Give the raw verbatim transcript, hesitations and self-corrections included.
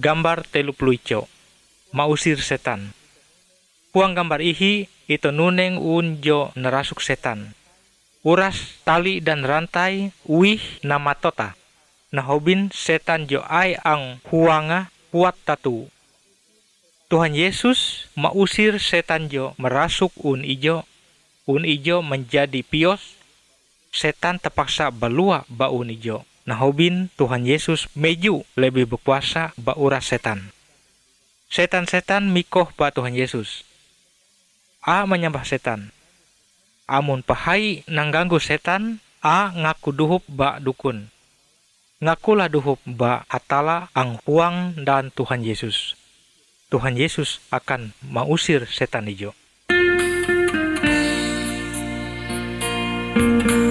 gambar telu puluh ijo, mausir setan. Huang gambar ihi itu nuneng unjo nerasuk setan. Uras tali dan rantai wih nama tota. Nahobin setan jo ai ang huanga kuat tatu. Tuhan Yesus mausir setan jo merasuk un ijo. Un ijo menjadi pios. Setan terpaksa balua ba un ijo. Nahobin Tuhan Yesus meju lebih berkuasa ba uras setan. Setan-setan mikoh ba Tuhan Yesus. A menyembah setan. Amun pahai nangganggu setan, A ngaku duhup ba dukun. Ngakulah duhup ba hatala ang huang dan Tuhan Yesus. Tuhan Yesus akan mengusir setan ijo.